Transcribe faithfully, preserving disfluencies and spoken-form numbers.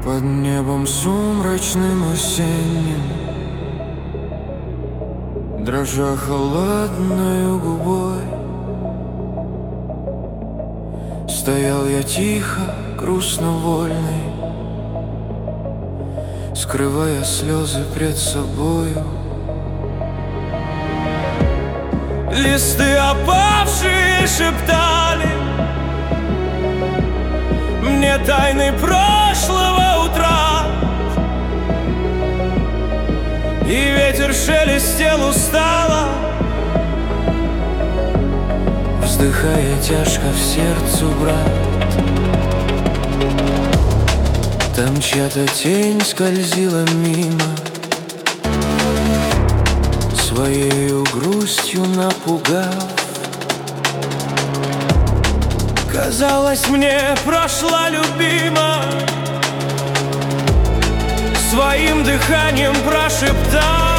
Под небом сумрачным осенним, дрожа холодною губой, стоял я тихо, грустно вольный, скрывая слезы пред собою. Листы опавшие шептали мне тайны прошлого утра, и ветер шелестел устало, вздыхая тяжко в сердцу, брат. Там чья-то тень скользила мимо, своею грустью напугав. Казалось, мне прошла любима, своим дыханием прошептав: